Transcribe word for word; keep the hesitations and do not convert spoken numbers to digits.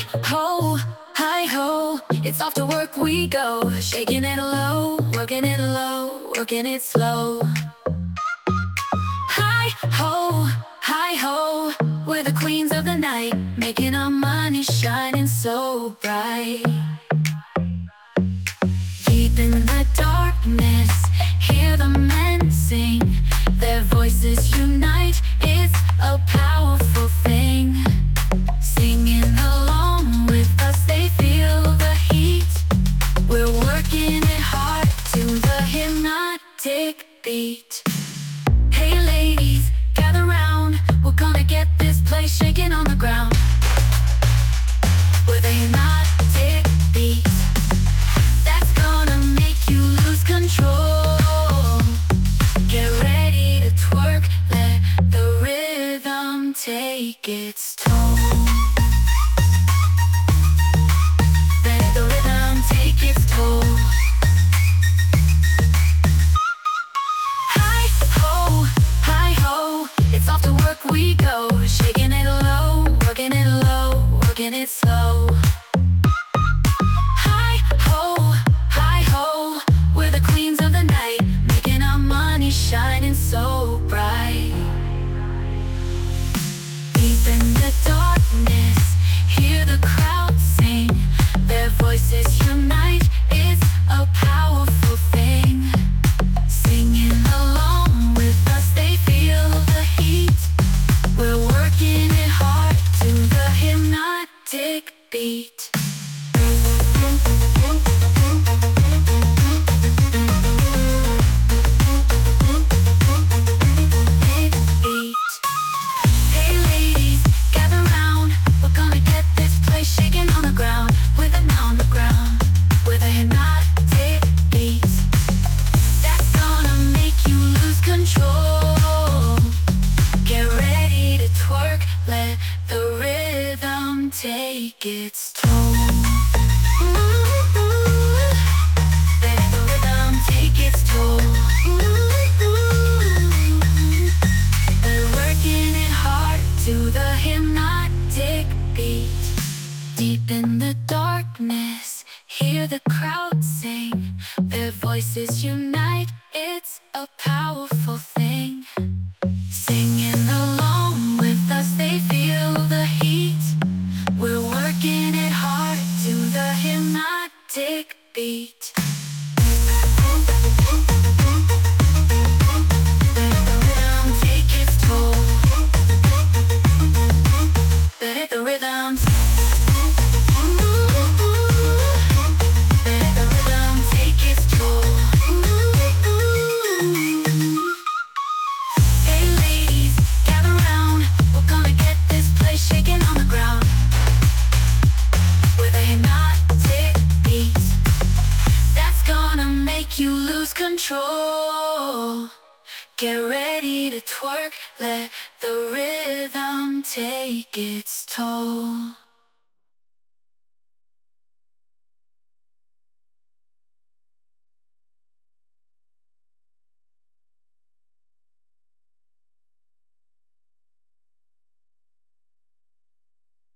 ho, hi ho, it's off to work we go. Shaking it low, working it low, working it slow. Hi ho, hi ho, we're the queens of the night, making our money shining so bright. Deep in the darkness, hear the men sing, their voices unite, it's a powerful thing. Singing along with us, they feel the heat. We're working it hard to the hypnotic beat. Hey ladies, gather round, we're gonna get this place shaking on the ground. With a hypnotic beat that's gonna make you lose control. Get ready to twerk, let the rhythm take its toll. Let the rhythm take its toll. Hi ho, hi ho, it's off to work we go. Shaking it low, working it low, working it slow. Hi ho, hi ho, we're the queens of the night, making our money shining so bright. Deep in the darkness, hear the crowd sing, their voices unite, it's a powerful thing. Singing along with us, they feel the heat. We're working it hard to the hypnotic beat. Hey ladies, gather round, we're gonna get this place shaking on the ground. With it on the ground, with a hypnotic beat that's gonna make you lose control. Get ready to twerk, let the rhythm take its toll. Let the rhythm take its toll. We're working it hard to the hypnotic beat. Deep in the darkness, hear the crowd sing, their voices unite, it's a powerful thing. Singing along with us, they feel the heat. We're working it hard to the hypnotic beat. Let the rhythm take its toll. Let the rhythm. Let the rhythm take its toll. Hey ladies, gather round, we're gonna get this place shaking on the ground. With a hypnotic beat that's gonna make you lose control. Get ready to twerk, let the rhythm take its toll.